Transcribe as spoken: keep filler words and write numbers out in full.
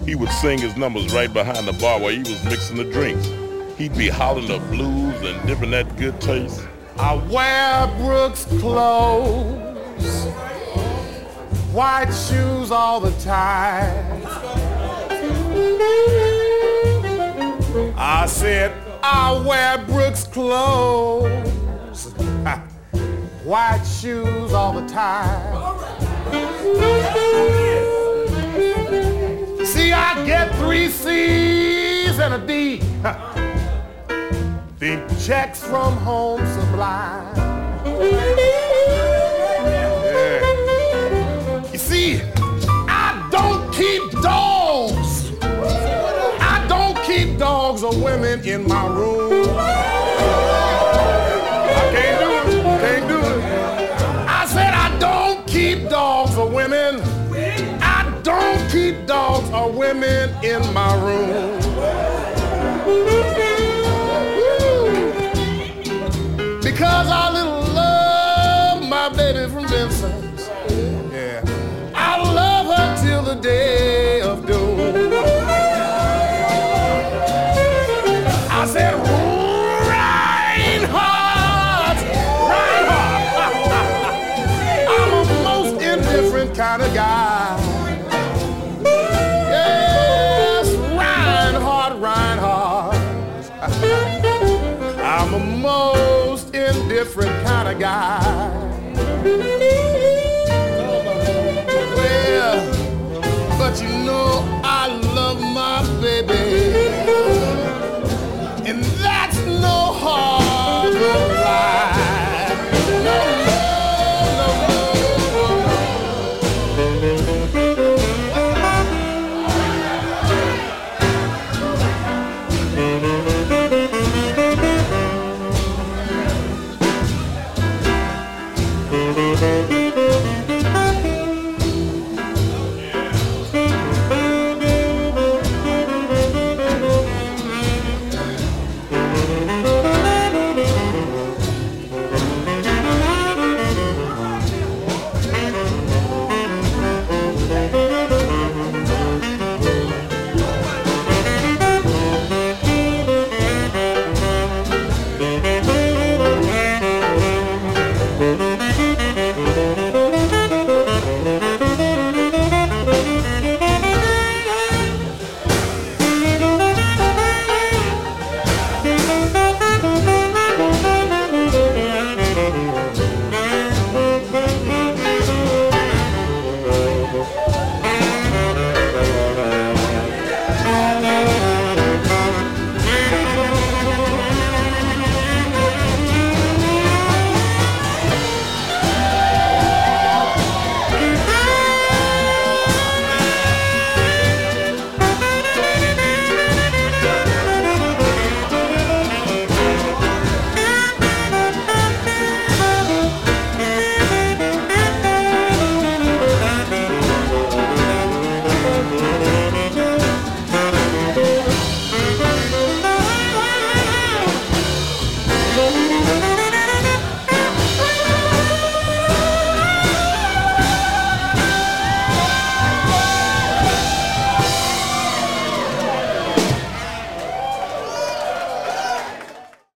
He would sing his numbers right behind the bar while he was mixing the drinks. He'd be hollering the blues and dipping that good taste. I wear Brooks clothes, white shoes all the time. I said, I wear Brooks clothes, white shoes all the time. See, I get three C's and a D. The checks from Home Sublime. Yeah. You see, I don't keep dogs. I don't keep dogs or women in my room. I can't do it, can't do it. I said I don't keep dogs or women. I don't keep dogs or women in my room. Because I little love my baby from Vincent's. Yeah. I love her till the day of doom. I said, Reinhardt, Reinhardt. I'm a most indifferent kind of guy. Yes, Reinhardt, Reinhardt. I'm a most indifferent kind of guy.